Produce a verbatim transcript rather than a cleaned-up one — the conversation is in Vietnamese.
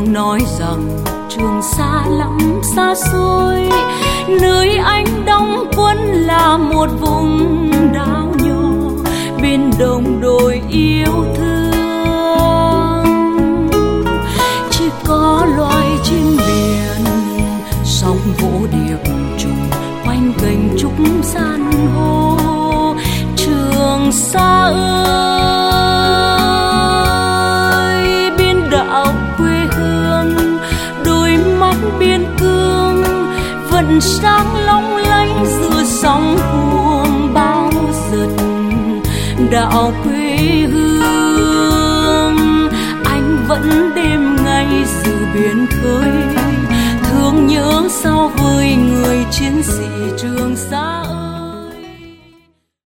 nói rằng Trường Sa lắm xa xôi, nơi anh đóng quân là một vùng đảo nhỏ bên đồng đồi yêu thương. Chỉ có loài chim biển sóng vỗ điệp trùng quanh kênh trúc san hô. Trường Sa ơi, biên đạo quê hương, đôi mắt biên cương vẫn sáng long lanh giữa sóng cuồng bao giật. Đạo quê hương anh vẫn đêm ngày giữ biển khơi, thương nhớ sao vơi người chiến sĩ Trường Sa ơi.